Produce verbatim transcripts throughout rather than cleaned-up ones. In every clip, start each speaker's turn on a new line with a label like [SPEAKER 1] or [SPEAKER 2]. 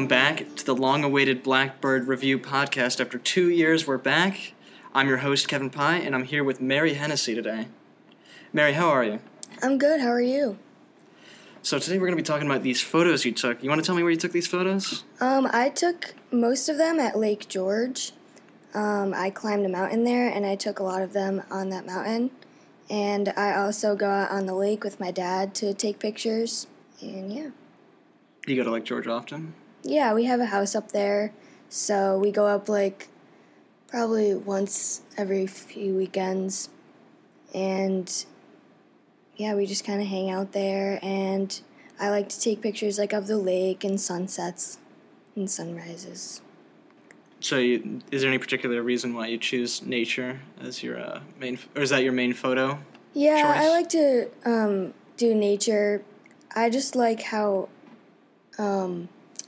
[SPEAKER 1] Welcome back to the long-awaited Blackbird Review podcast. After two years, we're back. I'm your host, Kevin Pye, and I'm here with Mary Hennessy today. Mary, how are you?
[SPEAKER 2] I'm good. How are you?
[SPEAKER 1] So today we're going to be talking about these photos you took. You want to tell me where you took these photos?
[SPEAKER 2] Um, I took most of them at Lake George. Um, I climbed a mountain there, and I took a lot of them on that mountain. And I also go out on the lake with my dad to take pictures. And yeah.
[SPEAKER 1] You go to Lake George often?
[SPEAKER 2] Yeah, we have a house up there, so we go up like probably once every few weekends. And yeah, we just kind of hang out there, and I like to take pictures like of the lake and sunsets and sunrises.
[SPEAKER 1] So you, is there any particular reason why you choose nature as your uh, main, or is that your main photo
[SPEAKER 2] Yeah,
[SPEAKER 1] choice?
[SPEAKER 2] I like to um, do nature. I just like how um,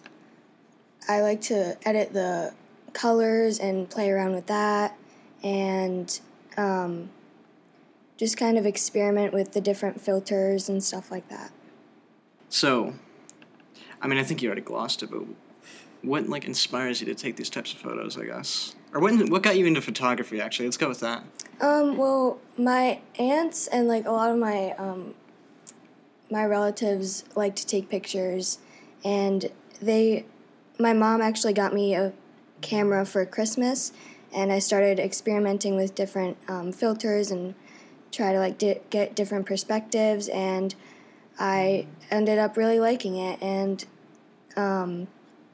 [SPEAKER 2] I like to edit the colors and play around with that, and um, just kind of experiment with the different filters and stuff like that.
[SPEAKER 1] So, I mean, I think you already glossed it, but what, like, inspires you to take these types of photos, I guess? Or what, what got you into photography, actually? Let's go with that.
[SPEAKER 2] Um, well, my aunts and, like, a lot of my, um, my relatives like to take pictures, and they, my mom actually got me a camera for Christmas, and I started experimenting with different um, filters and try to, like, di- get different perspectives, and I ended up really liking it, and, um...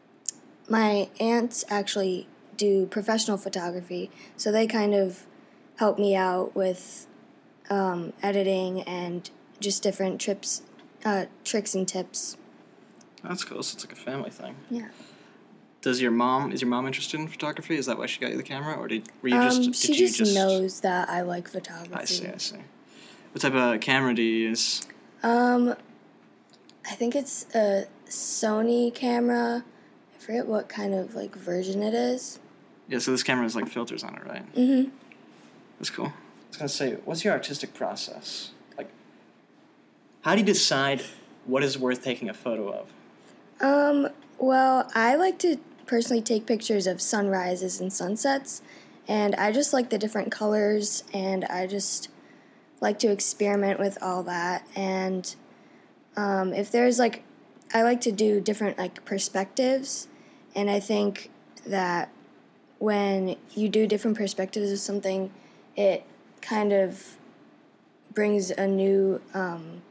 [SPEAKER 2] my aunts actually do professional photography, so they kind of help me out with um, editing and just different trips, uh, tricks and tips.
[SPEAKER 1] That's cool. So it's like a family thing.
[SPEAKER 2] Yeah.
[SPEAKER 1] Does your mom, is your mom interested in photography? Is that why she got you the camera? Or did, were you
[SPEAKER 2] Um,
[SPEAKER 1] just, did
[SPEAKER 2] she
[SPEAKER 1] you
[SPEAKER 2] just,
[SPEAKER 1] just
[SPEAKER 2] knows that I like photography.
[SPEAKER 1] I see, I see. What type of camera do you use?
[SPEAKER 2] Um, I think it's a Sony camera. I forget what kind of, like, version it is.
[SPEAKER 1] Yeah, so this camera has, like, filters on it, right?
[SPEAKER 2] Mm-hmm.
[SPEAKER 1] That's cool. I was going to say, what's your artistic process? Like, how do you decide what is worth taking a photo of?
[SPEAKER 2] Um, well, I like to personally take pictures of sunrises and sunsets, and I just like the different colors, and I just like to experiment with all that, and um, if there's, like, I like to do different, like, perspectives, and I think that when you do different perspectives of something, it kind of brings a new, um,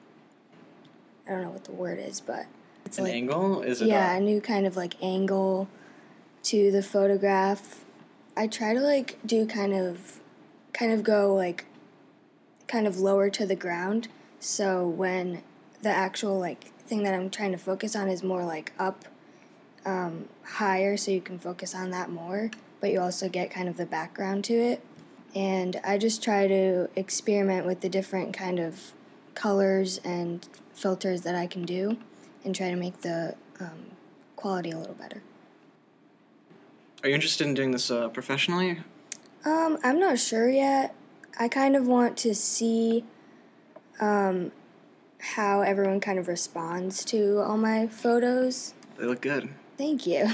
[SPEAKER 2] I don't know what the word is, but it's
[SPEAKER 1] An
[SPEAKER 2] like,
[SPEAKER 1] angle? Is it
[SPEAKER 2] yeah,
[SPEAKER 1] a,
[SPEAKER 2] a new kind of, like, angle to the photograph. I try to, like, do kind of, kind of go, like, kind of lower to the ground, so when the actual, like, thing that I'm trying to focus on is more, like, up um, higher, so you can focus on that more, but you also get kind of the background to it. And I just try to experiment with the different kind of colors and filters that I can do and try to make the um, quality a little better.
[SPEAKER 1] Are you interested in doing this uh, professionally?
[SPEAKER 2] Um, I'm not sure yet. I kind of want to see um, how everyone kind of responds to all my photos.
[SPEAKER 1] They look good.
[SPEAKER 2] Thank you.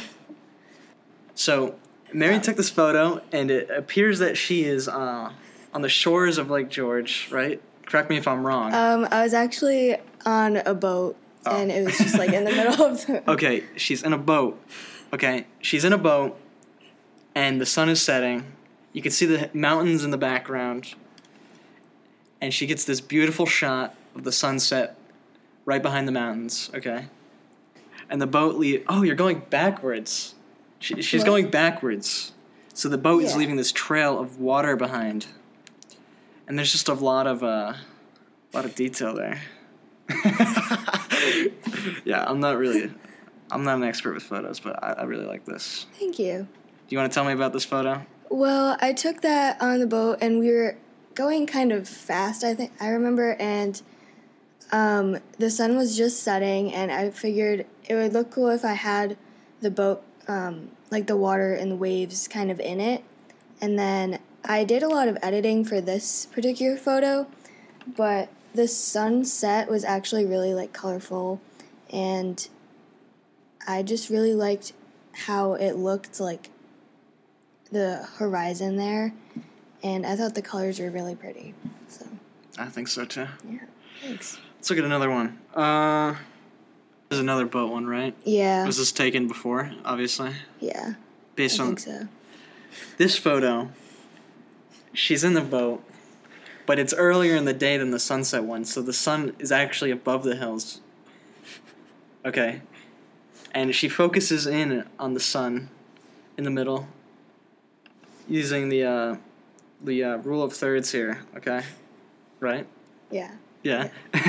[SPEAKER 1] So, Mary took this photo, and it appears that she is uh, on the shores of Lake George, right? Correct me if I'm wrong.
[SPEAKER 2] Um, I was actually on a boat,
[SPEAKER 1] Oh.
[SPEAKER 2] and it was just, like, in the middle of the...
[SPEAKER 1] Okay, she's in a boat. Okay, she's in a boat, and the sun is setting. You can see the mountains in the background, and she gets this beautiful shot of the sunset right behind the mountains, okay? And the boat leave. Oh, you're going backwards. She, she's
[SPEAKER 2] What?
[SPEAKER 1] going backwards. So the boat is
[SPEAKER 2] Yeah.
[SPEAKER 1] leaving this trail of water behind. And there's just a lot of uh, a lot of detail there. Yeah, I'm not really, I'm not an expert with photos, but I, I really like this.
[SPEAKER 2] Thank you.
[SPEAKER 1] Do you want to tell me about this photo?
[SPEAKER 2] Well, I took that on the boat, and we were going kind of fast, I think. I remember, and um, the sun was just setting, and I figured it would look cool if I had the boat, um, like the water and the waves kind of in it. And then I did a lot of editing for this particular photo, but the sunset was actually really, like, colorful, and I just really liked how it looked like the horizon there, and I thought the colors were really pretty. So
[SPEAKER 1] I think so too.
[SPEAKER 2] yeah, thanks.
[SPEAKER 1] Let's look at another one. Uh, there's another boat one, right?
[SPEAKER 2] Yeah.
[SPEAKER 1] Was this taken before, obviously?
[SPEAKER 2] Yeah.
[SPEAKER 1] Based
[SPEAKER 2] I
[SPEAKER 1] on
[SPEAKER 2] think so.
[SPEAKER 1] this photo, she's in the boat, but it's earlier in the day than the sunset one, so the sun is actually above the hills. Okay. And she focuses in on the sun in the middle using the uh, the uh, rule of thirds here, okay? Right?
[SPEAKER 2] Yeah.
[SPEAKER 1] Yeah.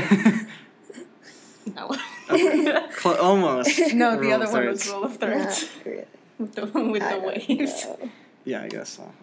[SPEAKER 3] No.
[SPEAKER 1] Okay. Cl- almost.
[SPEAKER 3] No,
[SPEAKER 1] The
[SPEAKER 3] the
[SPEAKER 1] rule
[SPEAKER 3] other
[SPEAKER 1] of
[SPEAKER 3] one was
[SPEAKER 1] thirds.
[SPEAKER 3] rule of thirds.
[SPEAKER 2] Not really.
[SPEAKER 3] with the, with
[SPEAKER 2] I
[SPEAKER 3] the
[SPEAKER 2] don't
[SPEAKER 3] waves.
[SPEAKER 2] know.
[SPEAKER 1] Yeah, I guess so.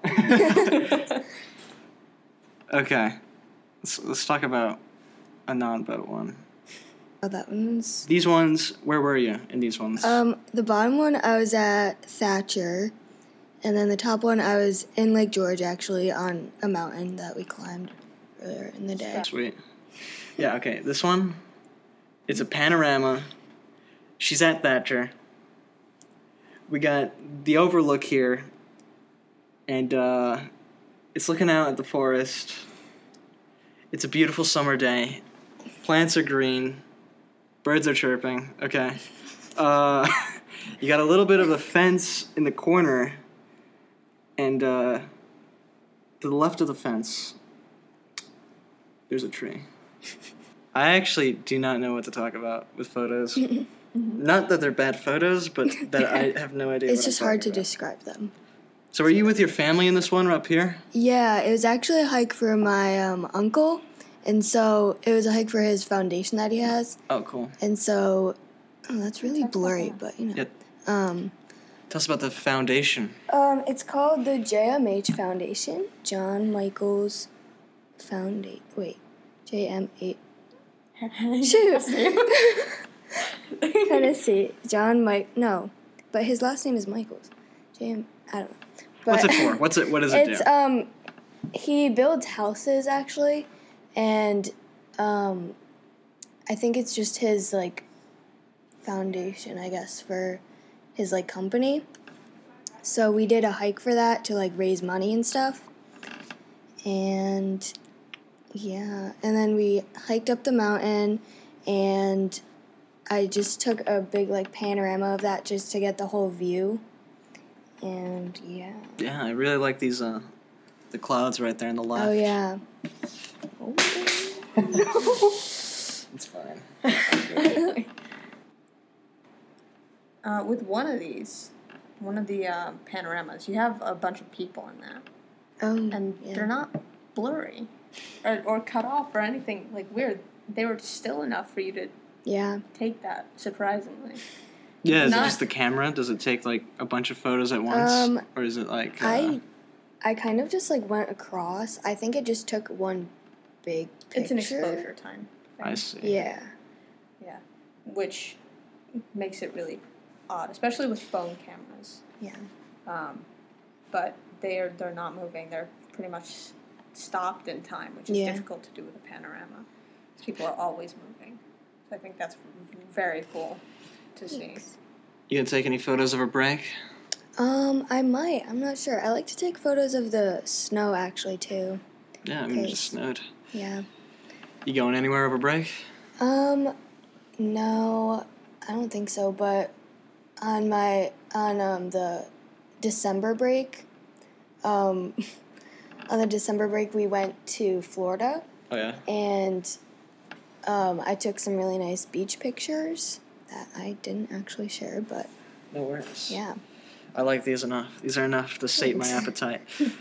[SPEAKER 1] Okay. Let's, let's talk about a non-boat one.
[SPEAKER 2] Oh, that one's.
[SPEAKER 1] These ones, where were you in these ones?
[SPEAKER 2] Um, the bottom one I was at Thatcher, and then the top one I was in Lake George, actually, on a mountain that we climbed earlier in the day.
[SPEAKER 1] Sweet. Yeah, okay. This one, it's a panorama. She's at Thatcher. We got the overlook here, and uh, it's looking out at the forest. It's a beautiful summer day. Plants are green. Birds are chirping. Okay. Uh, you got a little bit of a fence in the corner, and uh, to the left of the fence, there's a tree. I actually do not know what to talk about with photos. Not that they're bad photos, but that I have no idea.
[SPEAKER 2] It's
[SPEAKER 1] what
[SPEAKER 2] just
[SPEAKER 1] I'm
[SPEAKER 2] hard to
[SPEAKER 1] talking about.
[SPEAKER 2] describe them.
[SPEAKER 1] So, were you with your family in this one or up here?
[SPEAKER 2] Yeah, it was actually a hike for my um, uncle, and so it was a hike for his foundation that he has,
[SPEAKER 1] Oh, cool.
[SPEAKER 2] and so oh, that's really blurry, but you know.
[SPEAKER 1] Yeah.
[SPEAKER 2] Um,
[SPEAKER 1] Tell us about the foundation.
[SPEAKER 2] um, it's called the J M H Foundation, John Michaels Foundation. Wait, J M H. Shoot. Tennessee, John Mike. No, but his last name is Michaels. J M. I don't know. But
[SPEAKER 1] What's it for? What's it? What does it
[SPEAKER 2] It's
[SPEAKER 1] do?
[SPEAKER 2] um, he builds houses actually, and um, I think it's just his like foundation, I guess, for his like company. So we did a hike for that to like raise money and stuff, and yeah, and then we hiked up the mountain, and I just took a big like panorama of that just to get the whole view. And yeah.
[SPEAKER 1] Yeah, I really like these. Uh, the clouds right there on the left.
[SPEAKER 2] Oh yeah.
[SPEAKER 1] It's fine.
[SPEAKER 3] uh, with one of these, one of the uh, panoramas, you have a bunch of people in that,
[SPEAKER 2] Oh.
[SPEAKER 3] and
[SPEAKER 2] yeah.
[SPEAKER 3] they're not blurry or, or cut off or anything like weird. They were still enough for you to
[SPEAKER 2] Yeah.
[SPEAKER 3] take that, surprisingly.
[SPEAKER 1] Yeah, is
[SPEAKER 3] Not-
[SPEAKER 1] it just the camera? Does it take like a bunch of photos at once,
[SPEAKER 2] Um,
[SPEAKER 1] or is it like? Uh,
[SPEAKER 2] I I kind of just like went across. I think it just took one big picture.
[SPEAKER 3] It's an exposure time thing.
[SPEAKER 1] I see.
[SPEAKER 2] Yeah.
[SPEAKER 3] Yeah, which makes it really odd, especially with phone cameras.
[SPEAKER 2] Yeah.
[SPEAKER 3] Um, but they're they're not moving. They're pretty much stopped in time, which is
[SPEAKER 2] Yeah.
[SPEAKER 3] difficult to do with a panorama. People are always moving. So I think that's very cool to see.
[SPEAKER 2] Thanks.
[SPEAKER 1] You gonna take any photos of her break?
[SPEAKER 2] Um, I might. I'm not sure. I like to take photos of the snow actually too.
[SPEAKER 1] Yeah, I mean, it
[SPEAKER 2] Okay.
[SPEAKER 1] just snowed.
[SPEAKER 2] Yeah.
[SPEAKER 1] You going anywhere over break?
[SPEAKER 2] Um, no, I don't think so. But on my on um the December break, um, on the December break we went to Florida,
[SPEAKER 1] Oh yeah.
[SPEAKER 2] and um I took some really nice beach pictures that I didn't actually share, but
[SPEAKER 1] No worries.
[SPEAKER 2] yeah.
[SPEAKER 1] I like these enough. These are enough to sate my
[SPEAKER 2] Thanks.
[SPEAKER 1] appetite.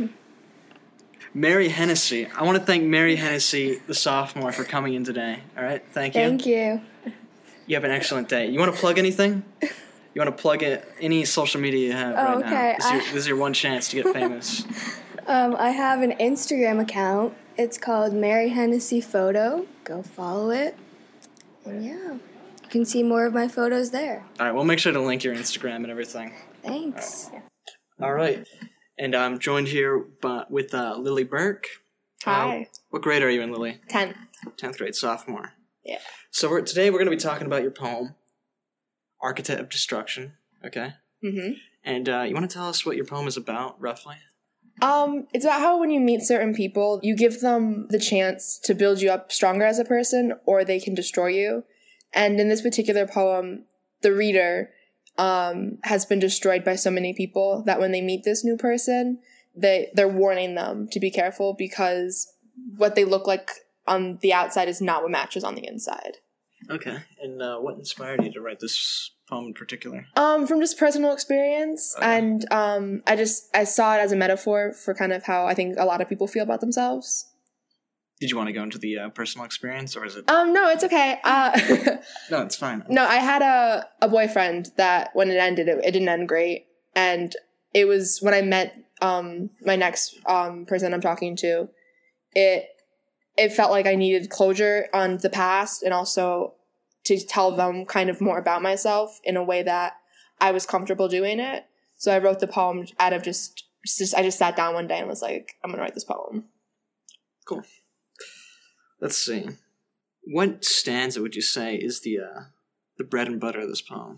[SPEAKER 1] Mary Hennessy. I want to thank Mary Hennessy, the sophomore, for coming in today. All right, thank you.
[SPEAKER 2] Thank you.
[SPEAKER 1] You have an excellent day. You want to plug anything? You want to plug it, any social media you have
[SPEAKER 2] Oh,
[SPEAKER 1] right
[SPEAKER 2] okay.
[SPEAKER 1] now? This is, your,
[SPEAKER 2] I-
[SPEAKER 1] this is your one chance to get famous.
[SPEAKER 2] Um, I have an Instagram account. It's called Mary Hennessy Photo. Go follow it. And yeah, you can see more of my photos there.
[SPEAKER 1] All right, we'll make sure to link your Instagram and everything.
[SPEAKER 2] Thanks.
[SPEAKER 1] All right. And I'm joined here by, with uh, Lily Burke.
[SPEAKER 4] Hi.
[SPEAKER 1] Uh, what grade are you in, Lily?
[SPEAKER 4] Ten.
[SPEAKER 1] tenth grade, sophomore.
[SPEAKER 4] Yeah.
[SPEAKER 1] So we're, today we're going to be talking about your poem, Architect of Destruction. Okay.
[SPEAKER 4] Mm-hmm.
[SPEAKER 1] And uh, you want to tell us what your poem is about, roughly?
[SPEAKER 4] Um, it's about how when you meet certain people, you give them the chance to build you up stronger as a person, or they can destroy you. And in this particular poem, the reader um, has been destroyed by so many people that when they meet this new person, they, they're warning them to be careful because what they look like on the outside is not what matches on the inside.
[SPEAKER 1] Okay. And uh, what inspired you to write this poem in particular?
[SPEAKER 4] Um, from just personal experience,
[SPEAKER 1] Okay.
[SPEAKER 4] and um, I just I saw it as a metaphor for kind of how I think a lot of people feel about themselves.
[SPEAKER 1] Did you want to go into the uh, personal experience, or is it?
[SPEAKER 4] Um, no, it's okay. Uh,
[SPEAKER 1] No, it's fine.
[SPEAKER 4] no, I had a, a boyfriend that when it ended, it, it didn't end great, and it was when I met um my next um person I'm talking to, it it felt like I needed closure on the past and also to tell them kind of more about myself in a way that I was comfortable doing it. So I wrote the poem out of just, just I just sat down one day and was like, I'm gonna write this poem.
[SPEAKER 1] Cool. Let's see. What stanza would you say is the uh, the bread and butter of this poem?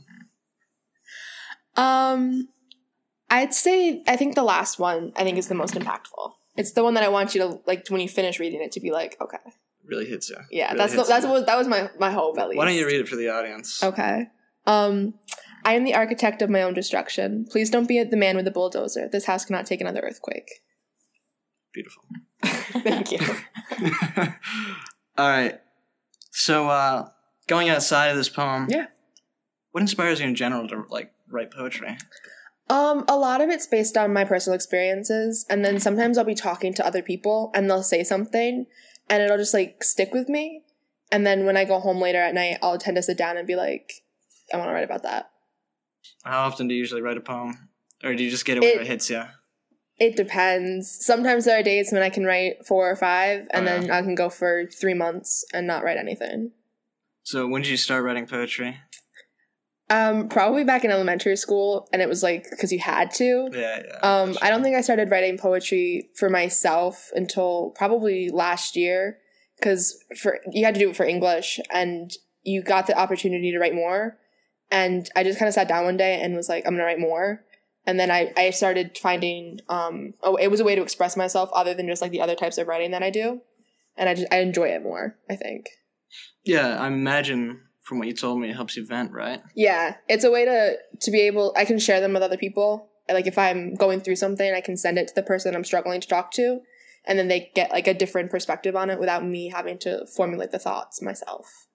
[SPEAKER 4] Um, I'd say I think the last one I think is the most impactful. It's the one that I want you to like when you finish reading it to be like, okay,
[SPEAKER 1] Really hits you.
[SPEAKER 4] yeah,
[SPEAKER 1] Really
[SPEAKER 4] that's the,
[SPEAKER 1] hits
[SPEAKER 4] that's
[SPEAKER 1] you.
[SPEAKER 4] what that was my my hope at least.
[SPEAKER 1] Why don't you read it for the audience?
[SPEAKER 4] Okay. Um, I am the architect of my own destruction. Please don't be the man with the bulldozer. This house cannot take another earthquake.
[SPEAKER 1] Beautiful.
[SPEAKER 4] Thank you.
[SPEAKER 1] All right. So, uh, going outside of this poem,
[SPEAKER 4] Yeah.
[SPEAKER 1] what inspires you in general to like write poetry?
[SPEAKER 4] Um, a lot of it's based on my personal experiences, and then sometimes I'll be talking to other people and they'll say something and it'll just like stick with me. And then when I go home later at night, I'll tend to sit down and be like, I want to write about that.
[SPEAKER 1] How often do you usually write a poem, or do you just get it where it,
[SPEAKER 4] It-
[SPEAKER 1] hits you?
[SPEAKER 4] It depends. Sometimes there are days when I can write four or five, and
[SPEAKER 1] Oh, yeah.
[SPEAKER 4] then I can go for three months and not write anything.
[SPEAKER 1] So, when did you start writing poetry?
[SPEAKER 4] Um, probably back in elementary school, and it was like because you had to.
[SPEAKER 1] Yeah, yeah.
[SPEAKER 4] Um, I don't think I started writing poetry for myself until probably last year, because for you had to do it for English, and you got the opportunity to write more. And I just kind of sat down one day and was like, I'm gonna write more. And then I, I started finding um, oh, it was a way to express myself other than just like the other types of writing that I do, and I just I enjoy it more, I think.
[SPEAKER 1] Yeah, I imagine from what you told me, it helps you vent, right?
[SPEAKER 4] Yeah, it's a way to to be able. I can share them with other people. Like if I'm going through something, I can send it to the person I'm struggling to talk to, and then they get like a different perspective on it without me having to formulate the thoughts myself.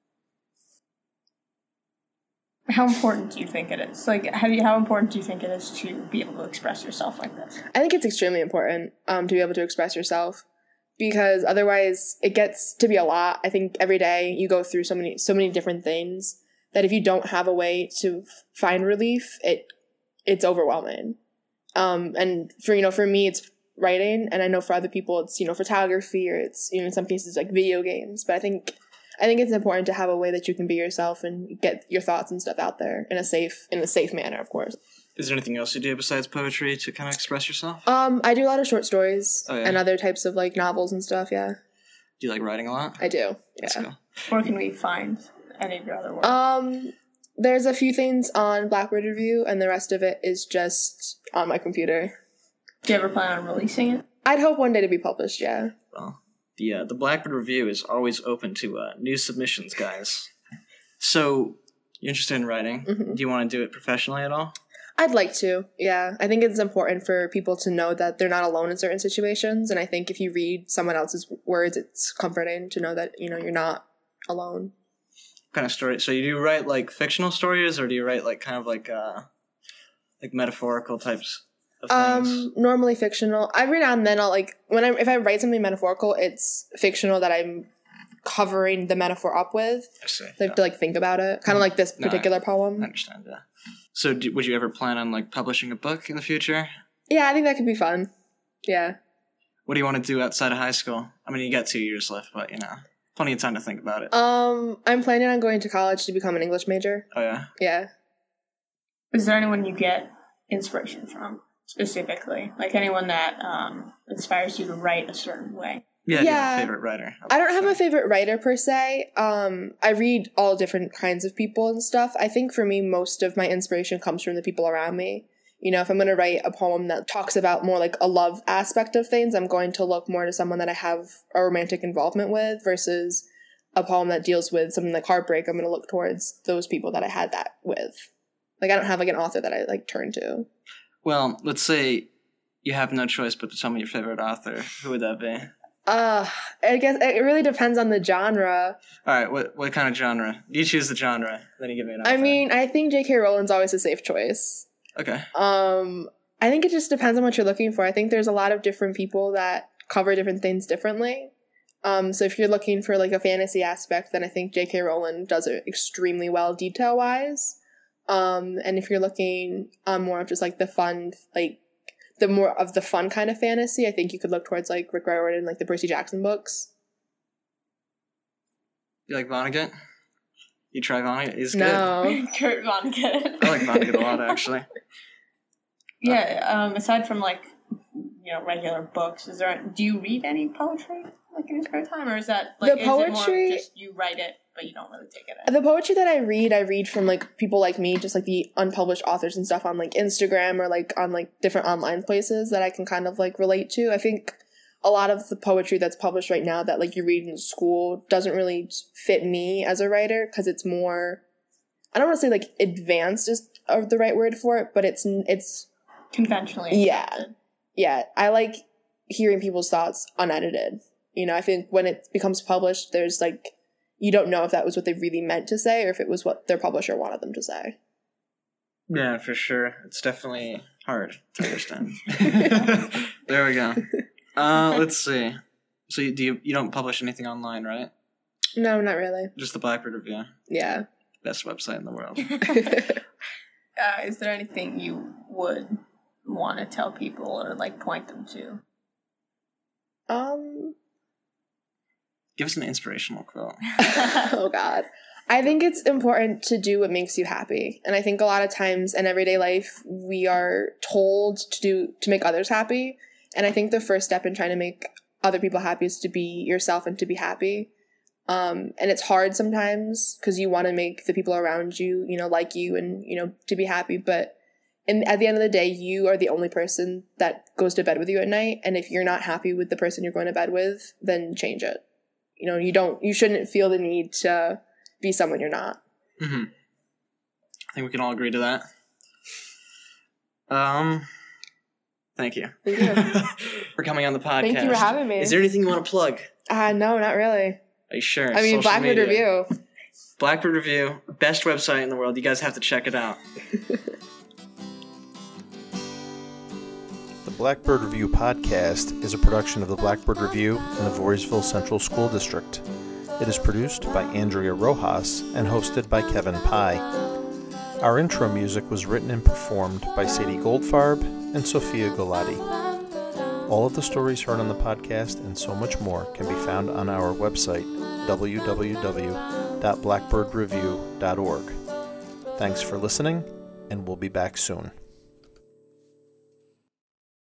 [SPEAKER 3] How important do you think it is? Like, have you, how important do you think it is to be able to express yourself like this?
[SPEAKER 4] I think it's extremely important um, to be able to express yourself, because otherwise it gets to be a lot. I think every day you go through so many so many different things that if you don't have a way to f- find relief, it it's overwhelming. Um, and for you know, for me, it's writing, and I know for other people, it's you know, photography, or it's you know, in some cases like video games. But I think I think it's important to have a way that you can be yourself and get your thoughts and stuff out there in a safe in a safe manner, of course.
[SPEAKER 1] Is there anything else you do besides poetry to kind of express yourself?
[SPEAKER 4] Um, I do a lot of short stories
[SPEAKER 1] Oh, yeah?
[SPEAKER 4] and other types of like novels and stuff. Yeah,
[SPEAKER 1] Do you like writing a lot?
[SPEAKER 4] I do.
[SPEAKER 1] Let's
[SPEAKER 4] Yeah.
[SPEAKER 1] go.
[SPEAKER 3] Where can we find any of your other work?
[SPEAKER 4] Um, there's a few things on Blackbird Review, and the rest of it is just on my computer.
[SPEAKER 3] do you ever plan on releasing it?
[SPEAKER 4] I'd hope one day to be published. Yeah.
[SPEAKER 1] Well, the uh, the Blackbird Review is always open to uh, new submissions, guys. So, you're interested in writing?
[SPEAKER 4] Mhm.
[SPEAKER 1] Do you want to do it professionally at all?
[SPEAKER 4] I'd like to. Yeah, I think it's important for people to know that they're not alone in certain situations, and I think if you read someone else's words, it's comforting to know that you know you're not alone.
[SPEAKER 1] What kind of story? So, you do write like fictional stories, or do you write like kind of like uh, like metaphorical types of things?
[SPEAKER 4] Um, normally fictional. Every now and then I'll like when I if I write something metaphorical, it's fictional that I'm covering the metaphor up with.
[SPEAKER 1] I see.
[SPEAKER 4] Like
[SPEAKER 1] Yeah.
[SPEAKER 4] to like think about it, kind of like this
[SPEAKER 1] No, I-
[SPEAKER 4] particular
[SPEAKER 1] I
[SPEAKER 4] poem.
[SPEAKER 1] understand. Yeah. So, do, would you ever plan on like publishing a book in the future?
[SPEAKER 4] Yeah, I think that could be fun. Yeah.
[SPEAKER 1] What do you want to do outside of high school? I mean, you got two years left, but you know, plenty of time to think about it.
[SPEAKER 4] Um, I'm planning on going to college to become an English major.
[SPEAKER 1] Oh yeah.
[SPEAKER 4] Yeah.
[SPEAKER 3] Is there anyone you get inspiration from specifically? Like anyone that um, inspires you to write a certain way?
[SPEAKER 1] Yeah, do you have
[SPEAKER 4] Yeah.
[SPEAKER 1] a favorite writer?
[SPEAKER 4] I don't have a favorite writer per se. Um, I read all different kinds of people and stuff. I think for me, most of my inspiration comes from the people around me. You know, if I'm going to write a poem that talks about more like a love aspect of things, I'm going to look more to someone that I have a romantic involvement with versus a poem that deals with something like heartbreak. I'm going to look towards those people that I had that with. Like, I don't have like an author that I like turn to.
[SPEAKER 1] Well, let's say you have no choice but to tell me your favorite author. Who would that be?
[SPEAKER 4] Uh, I guess it really depends on the genre.
[SPEAKER 1] All right, what what kind of genre? You choose the genre, then you give me an author.
[SPEAKER 4] I mean, I think J K. Rowling's always a safe choice.
[SPEAKER 1] Okay.
[SPEAKER 4] Um, I think it just depends on what you're looking for. I think there's a lot of different people that cover different things differently. Um, so if you're looking for like a fantasy aspect, then I think J K. Rowling does it extremely well detail-wise. Um, and if you're looking on more of just like the fun, like the more of the fun kind of fantasy, I think you could look towards like Rick Riordan, like the Percy Jackson books.
[SPEAKER 1] You like Vonnegut? You try Vonnegut? He's
[SPEAKER 4] No.
[SPEAKER 3] Kurt Vonnegut.
[SPEAKER 1] I like Vonnegut a lot, actually.
[SPEAKER 3] Yeah. Um. Aside from like, you know, regular books, is there? Do you read any poetry like in your spare time, or is that like
[SPEAKER 4] The
[SPEAKER 3] is it more
[SPEAKER 4] poetry-
[SPEAKER 3] just you write it, but you don't really take it in?
[SPEAKER 4] The poetry that I read, I read from like people like me, just like the unpublished authors and stuff on like Instagram or like on like different online places that I can kind of like relate to. I think a lot of the poetry that's published right now that like you read in school doesn't really fit me as a writer because it's more, I don't want to say like advanced is uh, the right word for it, but it's it's
[SPEAKER 3] Conventionally.
[SPEAKER 4] Yeah.
[SPEAKER 3] accepted.
[SPEAKER 4] yeah, I like hearing people's thoughts unedited. You know, I think when it becomes published, there's like, you don't know if that was what they really meant to say or if it was what their publisher wanted them to say.
[SPEAKER 1] Yeah, for sure. It's definitely hard to understand. There we go. Uh, let's see. So you, do you you don't publish anything online, right?
[SPEAKER 4] No, not really.
[SPEAKER 1] Just the Blackbird Review,
[SPEAKER 4] Yeah.
[SPEAKER 1] best website in the world.
[SPEAKER 3] Uh, is there anything you would want to tell people or like point them to?
[SPEAKER 4] um.
[SPEAKER 1] Give us an inspirational quote.
[SPEAKER 4] Oh God. I think it's important to do what makes you happy. And I think a lot of times in everyday life, we are told to do, to make others happy. And I think the first step in trying to make other people happy is to be yourself and to be happy. Um, and it's hard sometimes because you want to make the people around you, you know, like you and, you know, to be happy. But in, at the end of the day, you are the only person that goes to bed with you at night. And if you're not happy with the person you're going to bed with, then change it. You know, you don't, you shouldn't feel the need to be someone you're not.
[SPEAKER 1] Mm-hmm. I think we can all agree to that. Um, thank you.
[SPEAKER 4] Thank you.
[SPEAKER 1] For coming on the podcast.
[SPEAKER 4] Thank you for having me.
[SPEAKER 1] Is there anything you want to plug?
[SPEAKER 4] Uh, no, not really.
[SPEAKER 1] Are you sure?
[SPEAKER 4] I mean,
[SPEAKER 1] Social
[SPEAKER 4] Blackbird
[SPEAKER 1] media.
[SPEAKER 4] Review.
[SPEAKER 1] Blackbird Review, best website in the world. You guys have to check it out.
[SPEAKER 5] The Blackbird Review podcast is a production of the Blackbird Review in the Voorheesville Central School District. It is produced by Andrea Rojas and hosted by Kevin Pye. Our intro music was written and performed by Sadie Goldfarb and Sophia Golati. All of the stories heard on the podcast and so much more can be found on our website, w w w dot blackbird review dot org. Thanks for listening, and we'll be back soon.